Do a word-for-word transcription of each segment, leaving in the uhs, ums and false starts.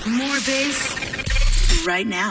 More bass right now.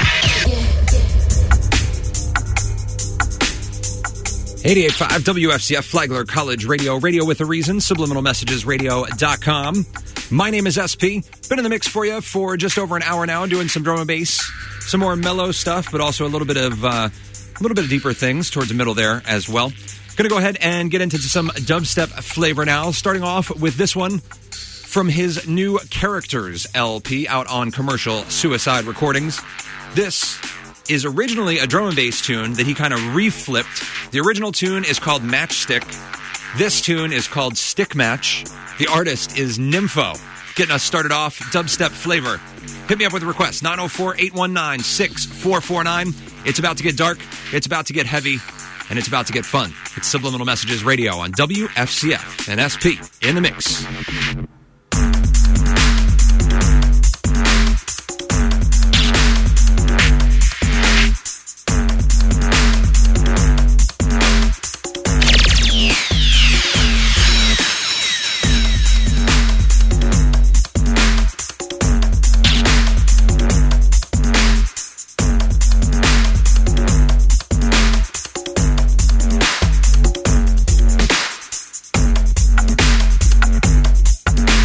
eighty-eight point five W F C F, Flagler College Radio, radio with a reason, subliminal messages radio dot com. My name is S P. Been in the mix for you for just over an hour now, doing some drum and bass, some more mellow stuff, but also a little bit of uh, a little bit of deeper things towards the middle there as well. Going to go ahead and get into some dubstep flavor now, starting off with this one from his new Characters L P out on Commercial Suicide Recordings. This is originally a drum and bass tune that he kind of reflipped. The original tune is called Matchstick. This tune is called Stick Match. The artist is Nympho. Getting us started off, dubstep flavor. Hit me up with a request, nine oh four, eight one nine, six four four nine. It's about to get dark, it's about to get heavy, and it's about to get fun. It's Subliminal Messages Radio on W F C F and S P in the mix. We'll be right back.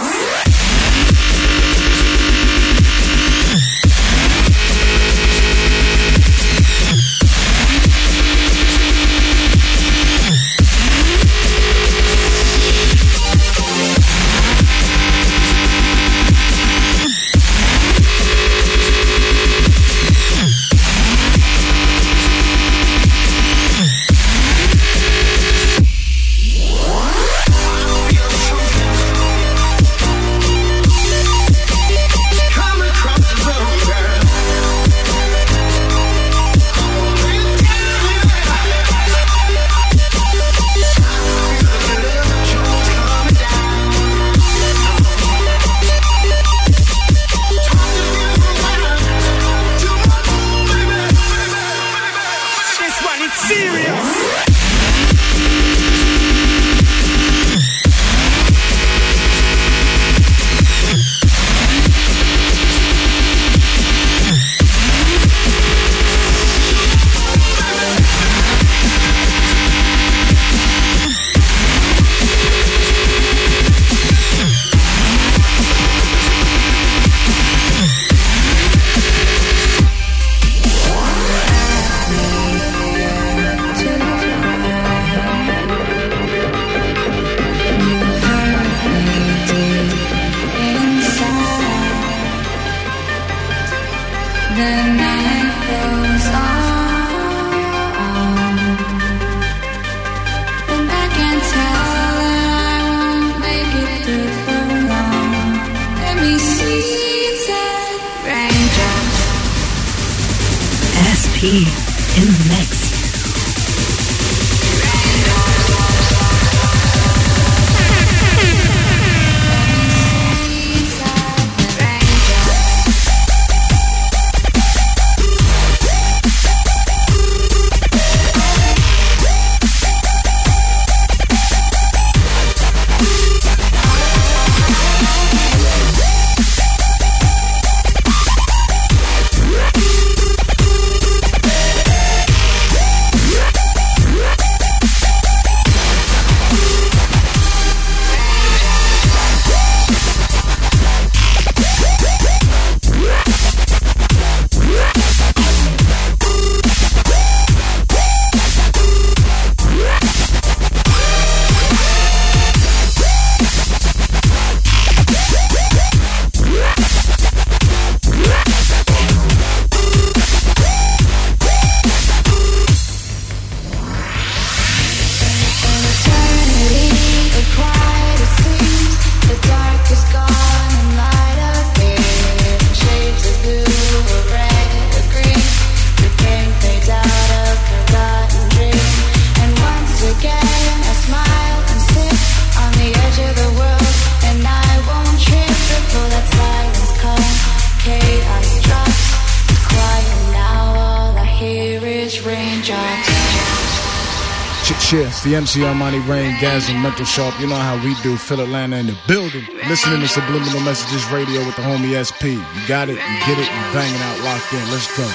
Cheers, the M C Armani Rain, Gasm, Mental Sharp. You know how we do. Phil Atlanta in the building. Listening to Subliminal Messages Radio with the homie S P. You got it, you get it, you banging out, locked in. Let's go.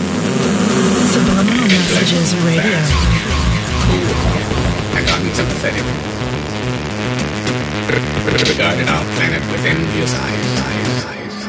Subliminal Messages Radio. Cool, and unsympathetic. Regarding our planet within his eyes, eyes, eyes,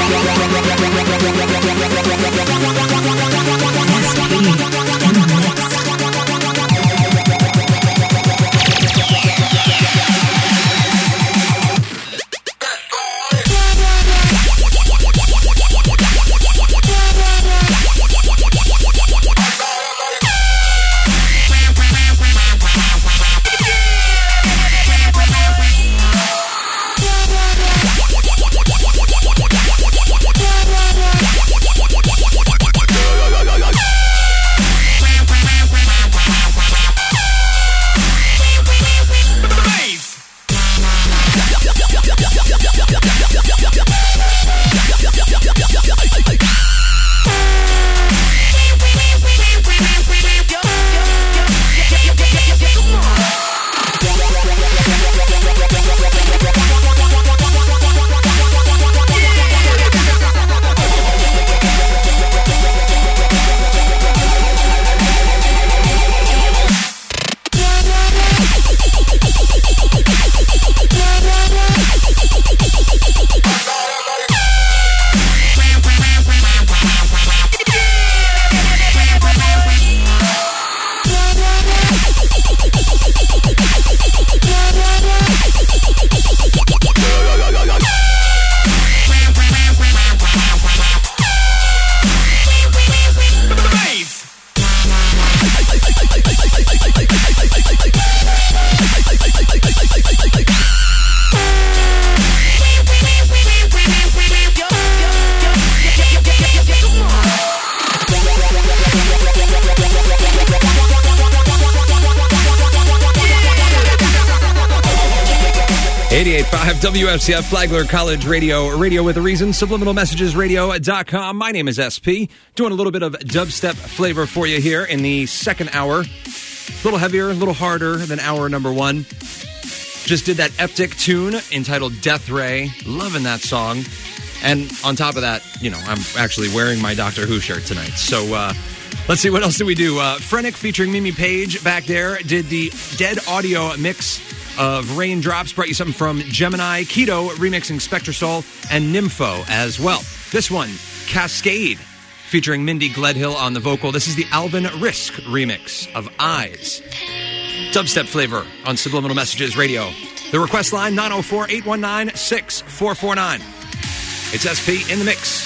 eighty-eight point five W F C F, Flagler College Radio, radio with a reason, subliminal messages radio dot com. My name is S P, doing a little bit of dubstep flavor for you here in the second hour. A little heavier, a little harder than hour number one. Just did that epic tune entitled Death Ray. Loving that song. And on top of that, you know, I'm actually wearing my Doctor Who shirt tonight. So uh, let's see, what else did we do? Uh, Frenic featuring Mimi Page back there did the Dead Audio mix of Raindrops. Brought you something from Gemini, Keto remixing Spectre Soul, and Nympho as well. This one, Cascade, featuring Mindy Gledhill on the vocal. This is the Alvin Risk remix of Eyes. Dubstep flavor on Subliminal Messages Radio. The request line, nine oh four, eight one nine, six four four nine. It's S P in the mix.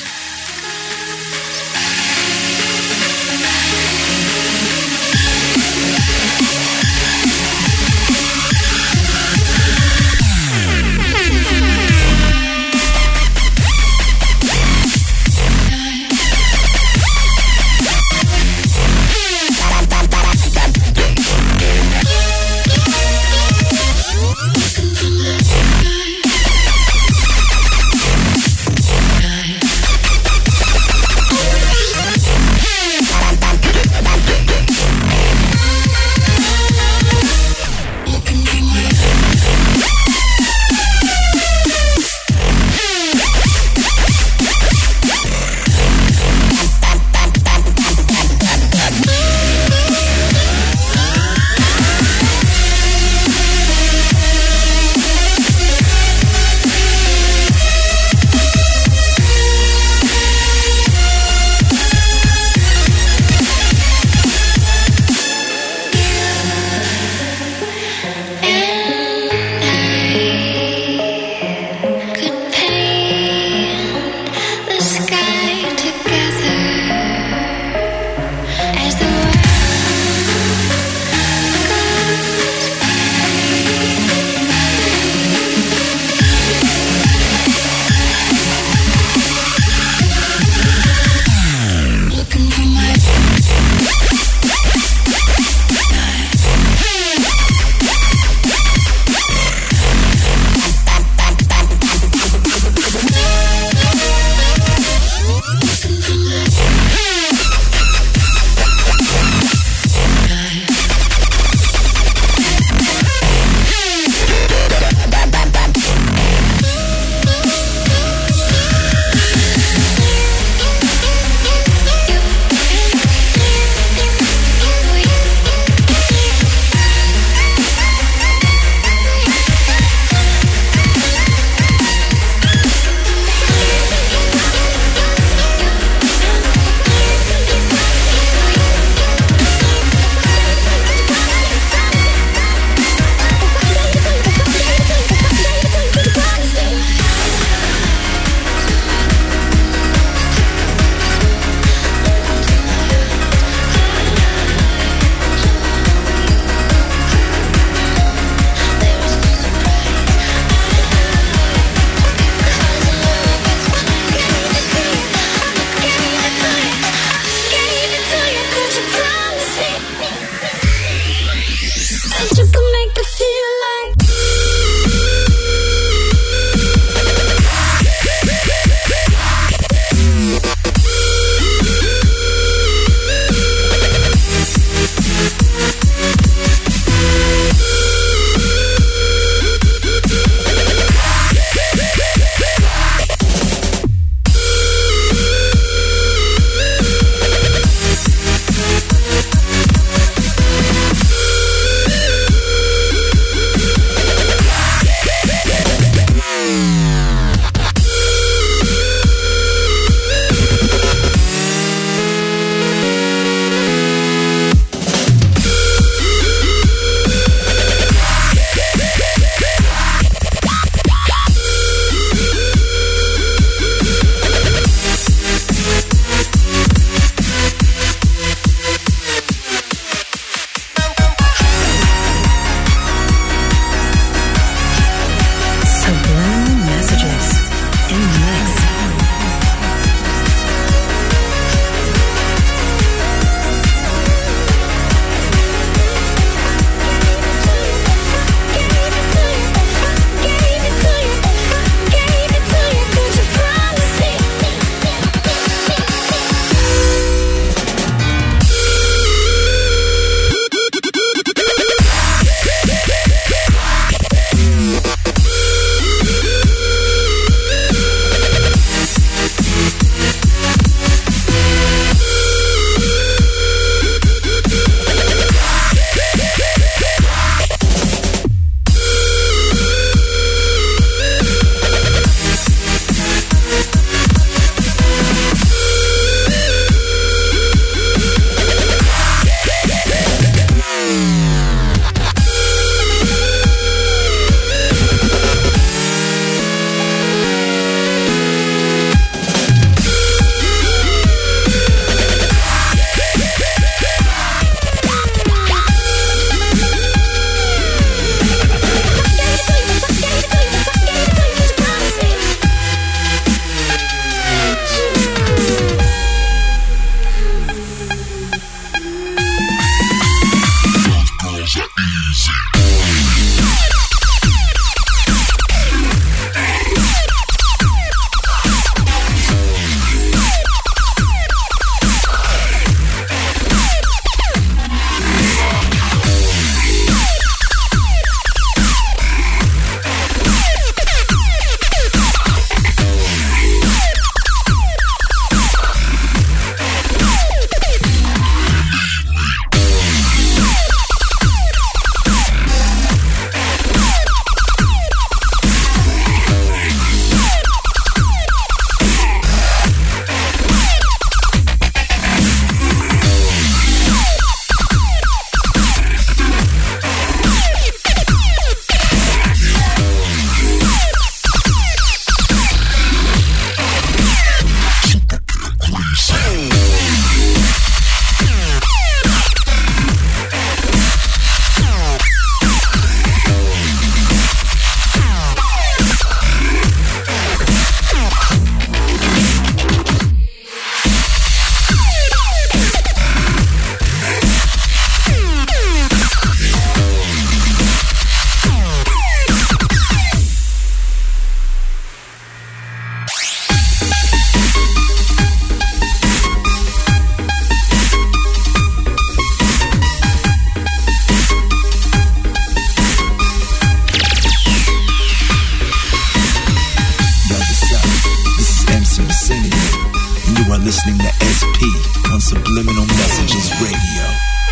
Subliminal Messages Radio.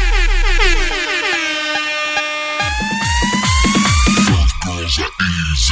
Those girls are easy.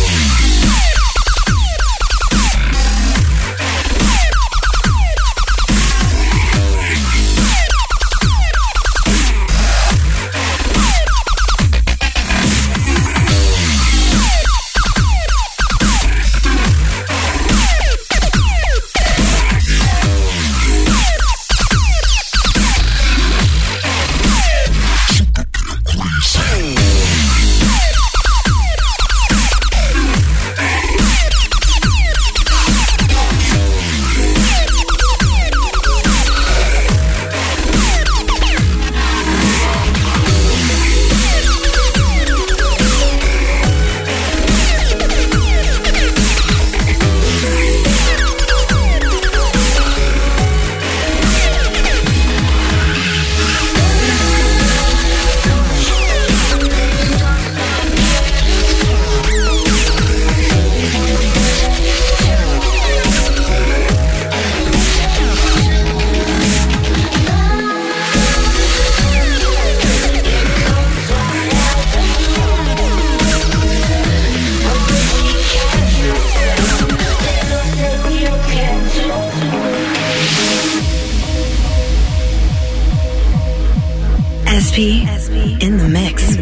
S P in the mix.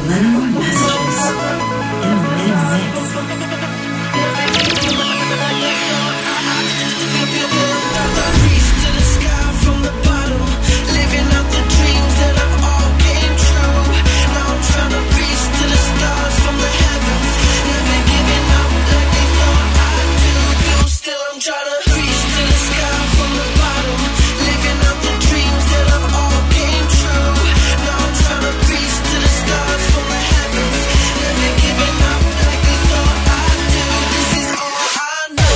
Subliminal messages in the mix. Reach to the sky from the bottom, living out the dreams that I've all came true. Now I'm trying to reach to the stars from the heavens, never giving up like they thought I do. Do still I'm trying to reach to the sky from the bottom, living out the dreams that I've all came true. Now I'm trying to reach to the stars from the heavens, never giving up like they thought I do. This is all I know.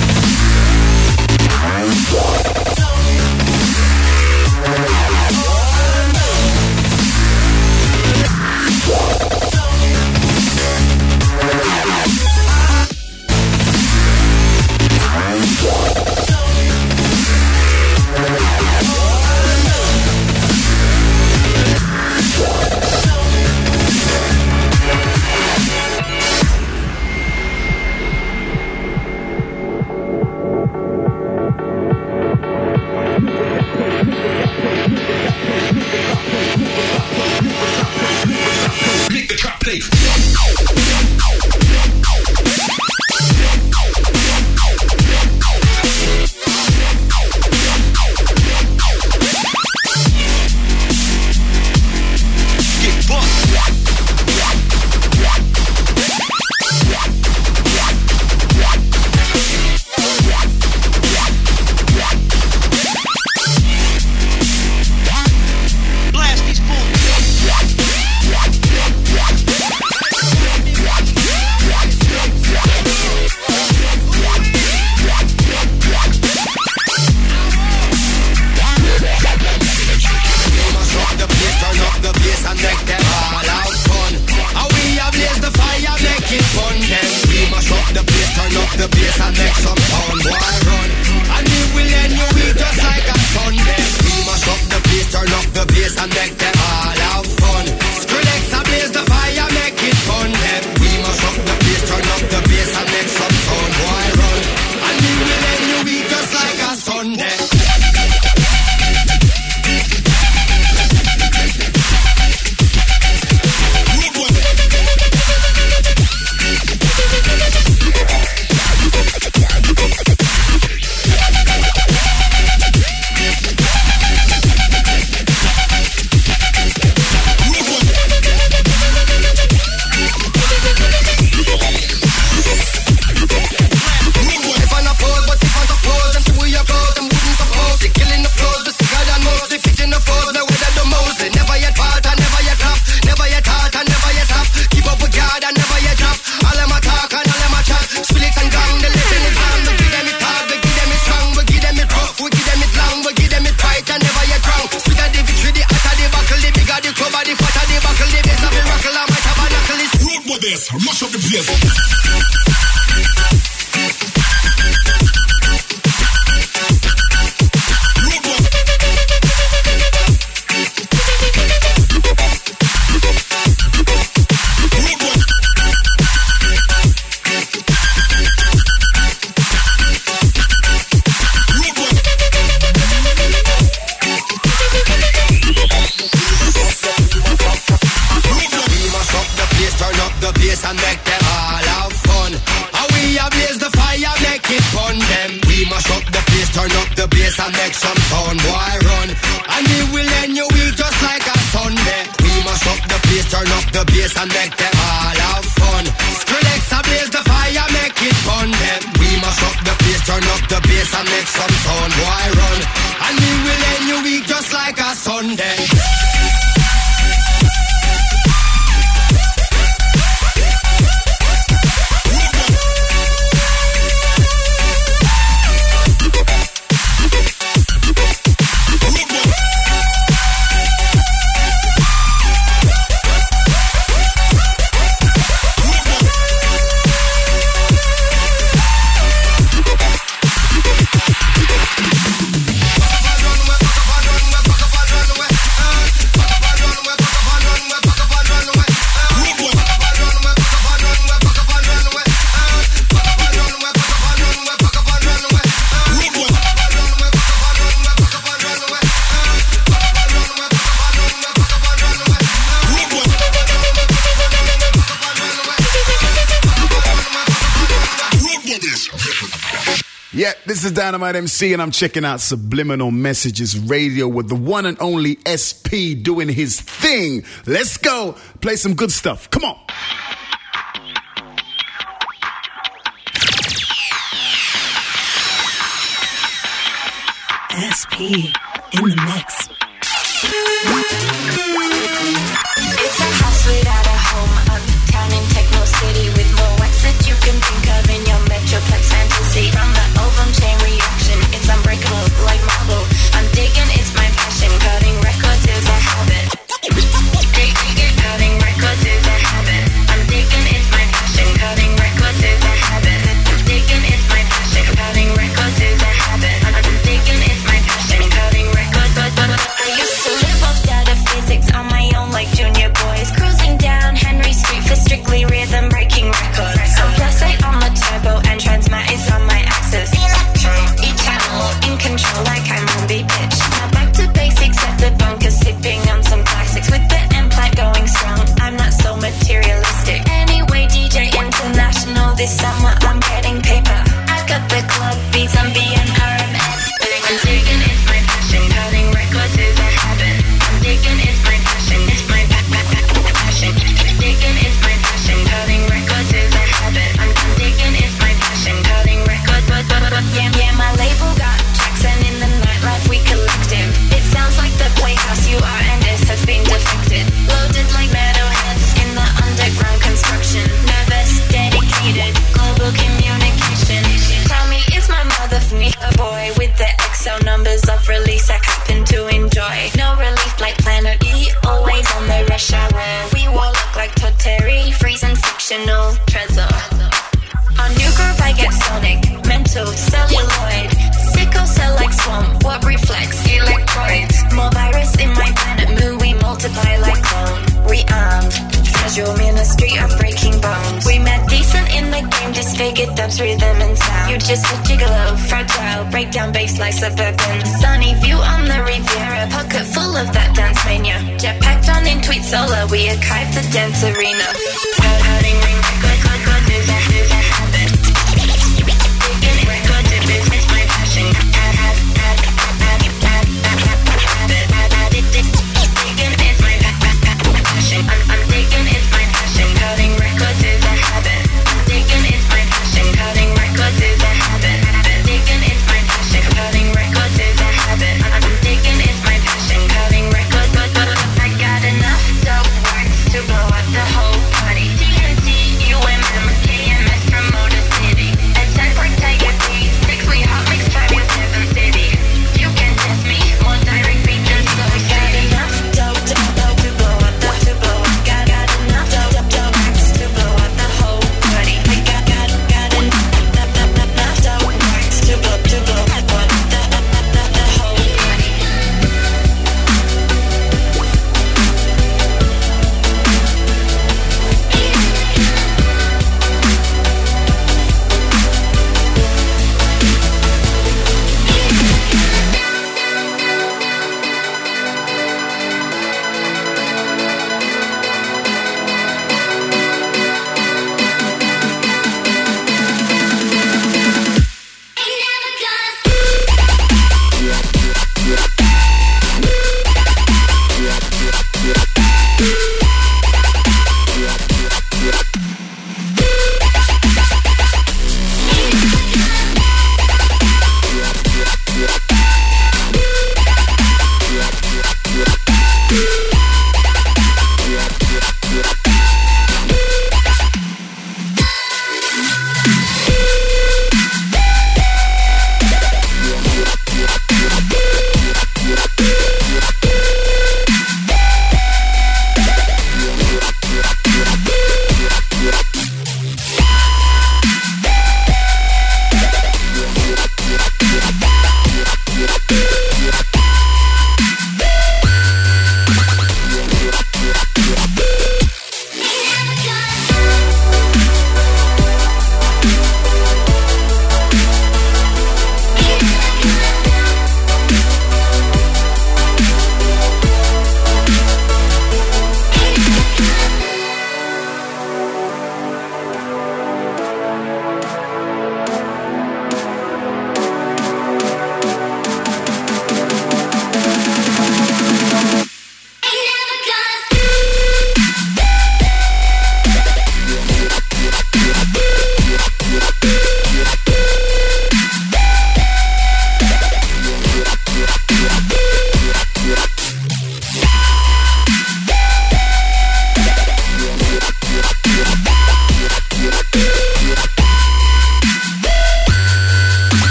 Make the trap play. Get bust. Blast these fools. And make them all out fun. How we a blaze the fire, make it fun. Then we mash up the place, turn up the bass and make some sound. Boy run, and we will end your week just like a Sunday. We mash up the place, turn up the bass and make them all out fun. Skrillex a blaze the fire, make it fun. Then we mash up the place, turn up the bass and make some sound. Boy run, and we will end your week just like a Sunday. Rush up the place. And make them all have fun. How we a blaze the fire, make it fun. Them we mash up the place, turn up the bass and make some sound. Boy run, and we will end your week just like a Sunday. We mash up the place, turn up the bass and make them all have fun. Skrillex a blaze the fire, make it fun. Them we mash up the place, turn up the bass and make some sound. Boy run, and we will end your week just like a Sunday. Run, Yeah, this is Dynamite M C, and I'm checking out Subliminal Messages Radio with the one and only S P doing his thing. Let's go. Play some good stuff. Come on. S P in the mix. It's a house without a home, uptown in Techno City, with more wax that you can think of in your Metroplex fantasy. From the ovum chain reaction, it's unbreakable like marble. I'm digging, it's my passion. Cutting records is a habit. Cutting records is a habit. I'm digging, it's my passion. Cutting records is a habit. I'm digging, it's my passion. Cutting records is a habit. I'm digging, it's my passion. Cutting records. I used to live off data physics on my own like junior boys, cruising down Henry Street for strictly rhythm breaking records. I'm plus eight on the turbo and transmat is on my axis. Each channel in control like I'm on B pitch. Now back to basics at the bunker, sipping on some classics with the M plant going strong. I'm not so materialistic. Anyway, D J International this summer, I'm getting paper. I got the club beats, I'm being R M S. I'm digging, it's my passion. Cutting records is a habit. I'm digging, it's my passion. It's my pa- pa- pa- passion. Digging, it's my passion. Cutting records is a habit. I'm digging, it's my passion. Cutting records. Yeah, yeah, my label got tracks, and in the nightlife we collective. It sounds like the playhouse you are, and this has been defected. Loaded like metalheads in the underground construction. Nervous, dedicated, global communication. Tell me, is my mother for me a boy with the Excel numbers of release I happen to enjoy? No relief like Planet E, always on the rush hour. We will look like Todd Terry, freezing fictional treasure. On new group I get sonic, mental, celluloid, sickle cell like swamp, what reflex, electroids. More virus in my planet moon, we multiply like clone. Rearmed, casual ministry of breaking bones. We met decent in the game, disfigured dubs, rhythm and sound. You're just a gigolo, fragile, breakdown bass like suburban. Sunny view on the Riviera, pocket full of that dance mania. Jetpacked on in tweet solar, we archive the dance arena. Cutting ring record, good, good, is a, is a habit. Digging records, it is, it's my passion. Add, add, add, add, add, add, add, add, add, it, it. Digging is my pa- pa- pa- passion. I'm, I'm digging, it's my passion. Cutting records is a habit. I'm digging, it's my passion. Cutting records is a habit. Digging is my passion. Cutting records is a habit. I'm digging, it's my passion. Cutting records. I got enough dope words to blow up the whole party. T N T, U M M, K M S from Motor City. At ten Park Tiger Beat, six we hot mix fabulous seven city. You can test me, more direct beat than so. Got enough dope to blow to blow up the to blow up. Got got enough dope dope dope words to blow up the whole party. I got got got enough enough dope words to blow to blow up the the the the whole party.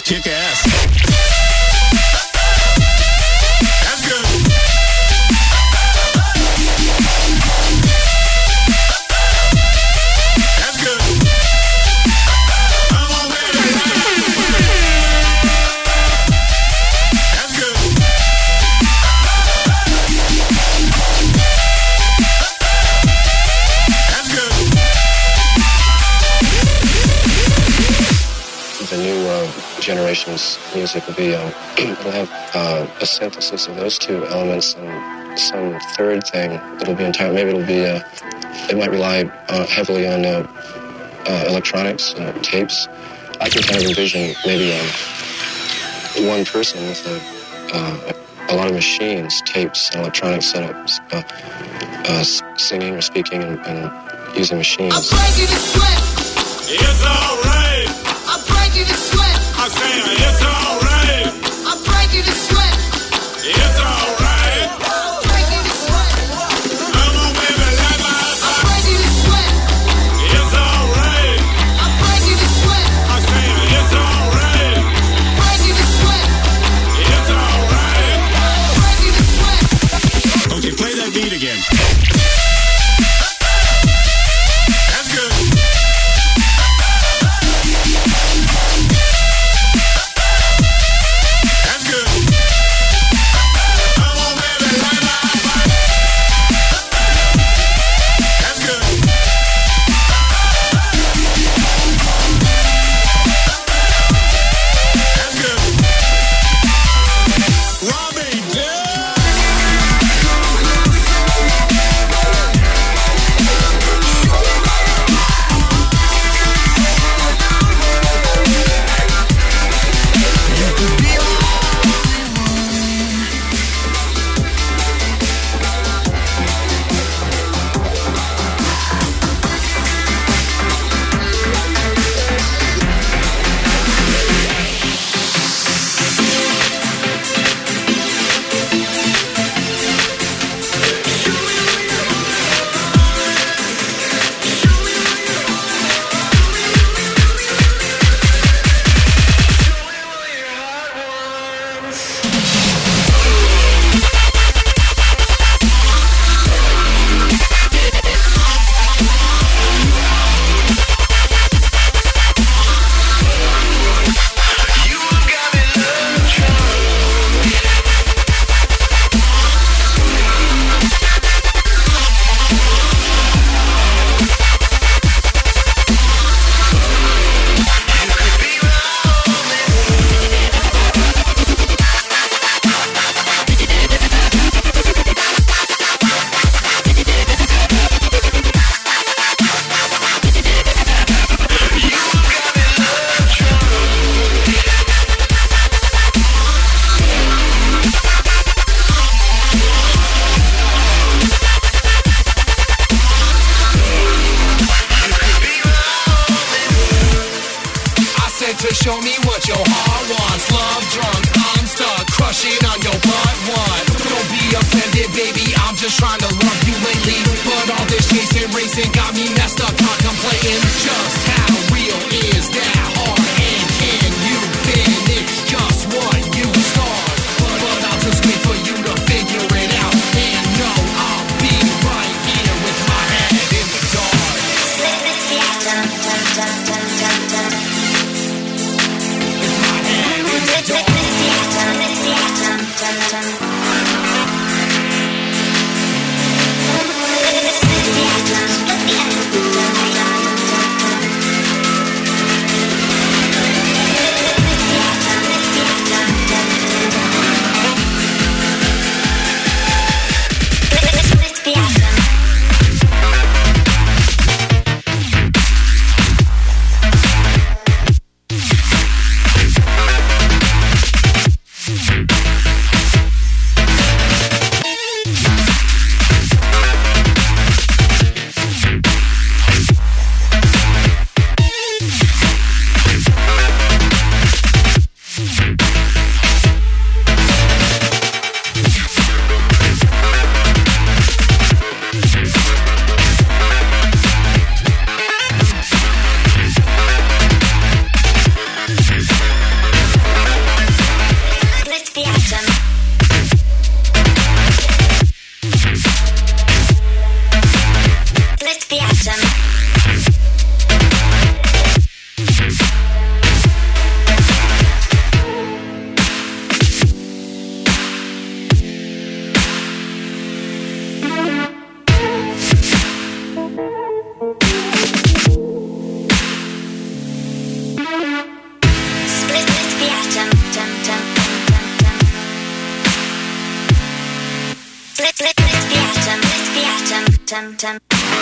kick ass. That's good. That's good. Come on, baby. That's good. That's good. The new uh, generation's music will be, um, it'll have uh, a synthesis of those two elements and some third thing that'll be entirely, maybe it'll be, uh, it might rely uh, heavily on uh, uh, electronics, uh, tapes. I can kind of envision maybe um, one person with a, uh, a lot of machines, tapes, and electronic setups, uh, uh, singing or speaking and, and using machines. I'm breaking the sweat. It's all right. I'm breaking the sweat. I'm saying it's all right. I'm breaking the sweat. It's all right. I'm breaking the sweat. Come on, baby, let my I'm breaking the sweat. It's all right. I'm breaking the sweat. I'm saying it's all right. Breaking the sweat. It's all right. Breaking the sweat. Okay, play that beat again. That's good. That's good. Come on, baby, light my fire. That's good. That's good. Robbie, yeah. To show me what your heart wants. Love drunk, I'm stuck, crushing on your butt one. Don't be offended, baby, I'm just trying to love you lately. But all this chasing, racing got me messed up, contemplating just how real is that heart. And can you finish just what you start? But, but I'll just wait for you to figure it out. And know I'll be right here with my head in the dark. Split the atom, split the atom, tum, tum.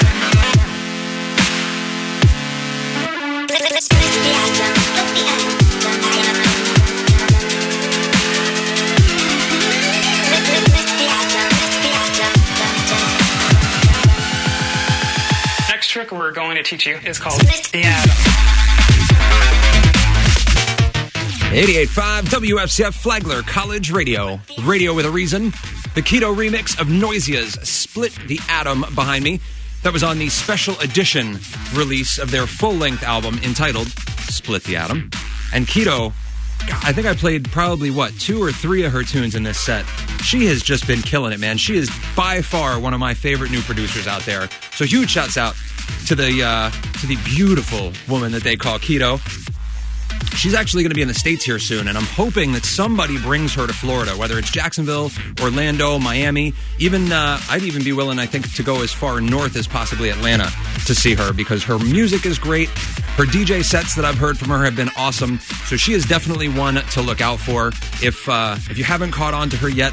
Split the atom, split the atom, tum, tum. Next trick we're going to teach you is called the atom. eighty-eight point five W F C F Flagler College Radio. Radio with a Reason. The Keto remix of Noisia's Split the Atom behind me. That was on the special edition release of their full-length album entitled Split the Atom. And Keto, God, I think I played probably, what, two or three of her tunes in this set. She has just been killing it, man. She is by far one of my favorite new producers out there. So huge shouts out to the uh, to the beautiful woman that they call Keto. She's actually going to be in the States here soon, and I'm hoping that somebody brings her to Florida, whether it's Jacksonville, Orlando, Miami. Even uh, I'd even be willing, I think, to go as far north as possibly Atlanta to see her, because her music is great. Her D J sets that I've heard from her have been awesome. So she is definitely one to look out for. If uh, if you haven't caught on to her yet,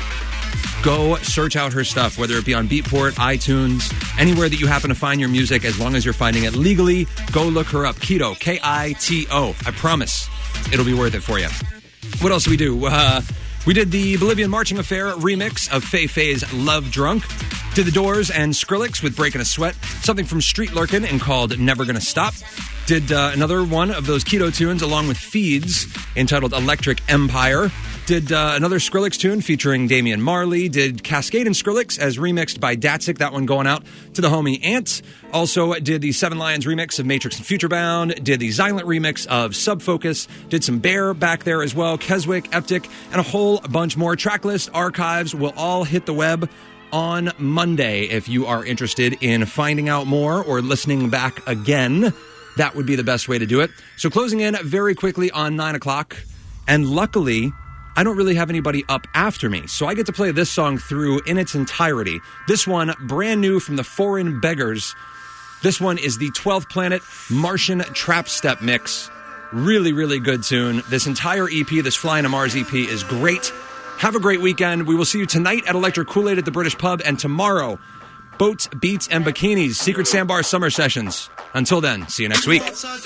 go search out her stuff, whether it be on Beatport, iTunes, anywhere that you happen to find your music, as long as you're finding it legally. Go look her up. Keto, K I T O. I promise it'll be worth it for you. What else do we do? Uh, we did the Bolivian Marching Affair remix of Fei Fei's Love Drunk. Did The Doors and Skrillex with Breaking a Sweat. Something from Street Lurkin' and called Never Gonna Stop. Did uh, another one of those Keto tunes along with Feeds entitled Electric Empire. Did uh, another Skrillex tune featuring Damian Marley. Did Cascade and Skrillex as remixed by Datsyk. That one going out to the homie Ant. Also did the Seven Lions remix of Matrix and Futurebound. Did the Xylent remix of Subfocus. Did some Bear back there as well. Keswick, Eptic, and a whole bunch more. Tracklist archives will all hit the web on Monday. If you are interested in finding out more or listening back again, that would be the best way to do it. So closing in very quickly on nine o'clock. And luckily, I don't really have anybody up after me, so I get to play this song through in its entirety. This one, brand new from the Foreign Beggars. This one is the twelfth Planet Martian Trap Step mix. Really, really good tune. This entire E P, this Flying to Mars E P, is great. Have a great weekend. We will see you tonight at Electric Kool-Aid at the British Pub, and tomorrow, Boats, Beats, and Bikinis, Secret Sandbar Summer Sessions. Until then, see you next week. My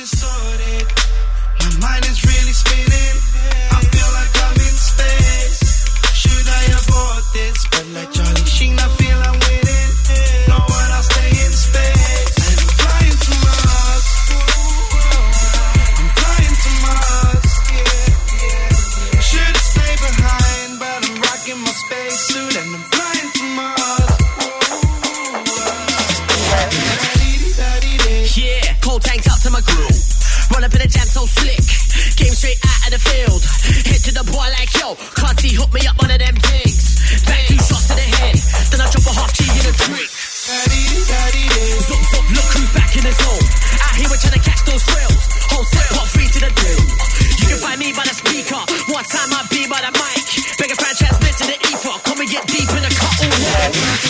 mind is really spinning. I feel like I'm in space. Should I avoid this? But like Charlie Sheen, I feel I'm winning. No one, I'll stay in space. And I'm flying to Mars. I'm flying to Mars. Should stay behind, but I'm rocking my spacesuit and I'm flying to Mars. Yeah, cold tanks up to my grill. Run up in a jam so slick. Came straight out of the field. Head to the boy like, yo, can't see, hook me up one of them things. Back two shots to the head. Then I drop a half G in a drink. Zup, zup, look who's back in the zone. Out here we're trying to catch those thrills. Whole set, part three to the deal. You can find me by the speaker. One time I'll be by the mic. Beg a fan transmit to the ether. Come and get deep in the cut all night.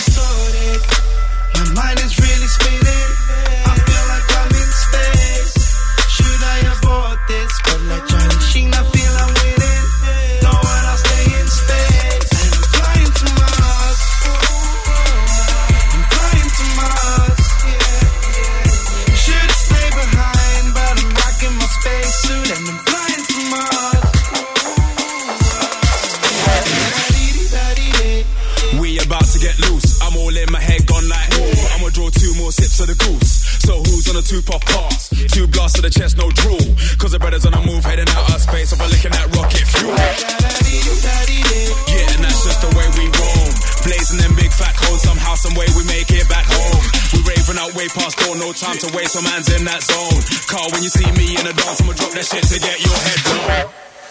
My mind is really spinning. I feel like I'm in space. Should I avoid this? But like Charlie Sheen, I feel I'm winning. No one, I'll stay in space. And I'm flying to Mars. I'm flying to Mars. Should stay behind, but I'm rocking my spacesuit and I'm flying to Mars. We about to get loose. I'm all in my head, gone like, ooh. I'ma draw two more sips of the goose. So who's on a two-puff pass? Two blasts to the chest, no drool. Cause the brothers on a move, heading out of space. If I'm licking that rocket fuel. Yeah, and that's just the way we roam. Blazing them big fat codes, somehow, some way we make it back home. We raving out way past door, no time to waste, so man's in that zone. Carl, when you see me in the dance, I'ma drop that shit to get your head blown.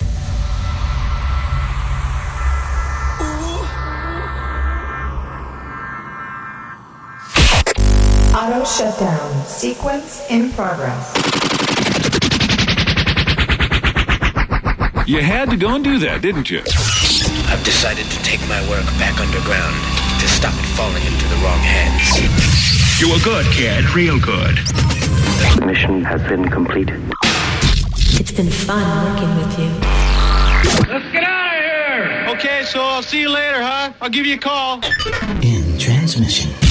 Auto shutdown. Sequence in progress. You had to go and do that, didn't you? I've decided to take my work back underground to stop it falling into the wrong hands. You were good, kid. Real good. The mission has been completed. It's been fun working with you. Let's get out of here! Okay, so I'll see you later, huh? I'll give you a call. In transmission.